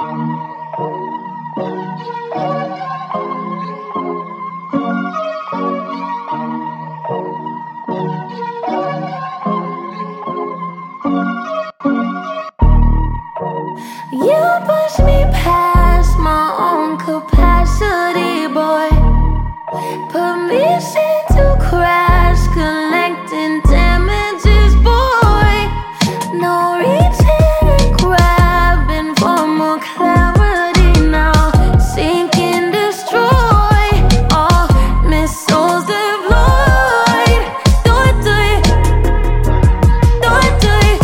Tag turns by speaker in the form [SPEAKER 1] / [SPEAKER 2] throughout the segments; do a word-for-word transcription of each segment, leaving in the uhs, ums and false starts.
[SPEAKER 1] You push me past my own capacity, boy. Permission to crash, collecting damages, boy. No reaching and grabbing for more clarity now. Seek and destroy all missiles deployed. Do it, do it, do it, do it.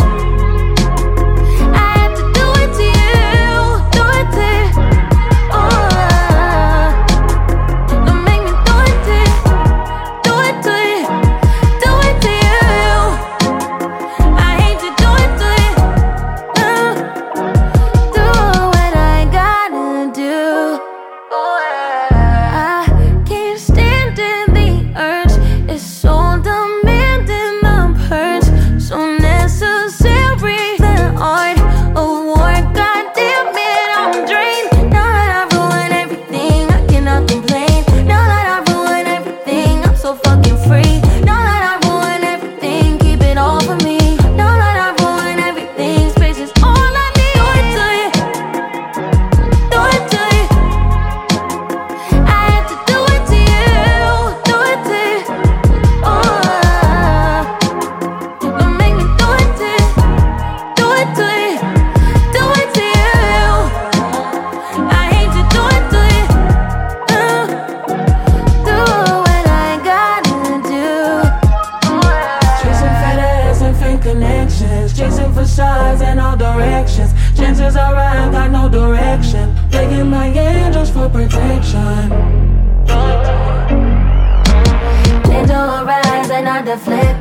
[SPEAKER 1] I have to do it to you, do it to you. Oh, don't make me do it to you, do it to you, do it to you. I hate to do it to you. Uh, do what I gotta do. I can't stand in the urge. It's so demanding, the purge. So necessary, the art of war. God damn it, I'm drained. Now that I've ruined everything, I cannot complain. Now that I've ruined everything, I'm so fucking free. Now that I've ruined everything, keep it all for me. Now that I've ruined everything, space is all I need. Do it to you, do it to you. I had to do it to you, do it to you. Oh, don't make me do it to you, do it to you, do it to you. I hate to do it to you. Uh, do what I gotta do.
[SPEAKER 2] Chasing feathers and fake connections, chasing facades in all directions. Chances are I got no direction, begging my angels for protection.
[SPEAKER 1] Danger arise and I deflect.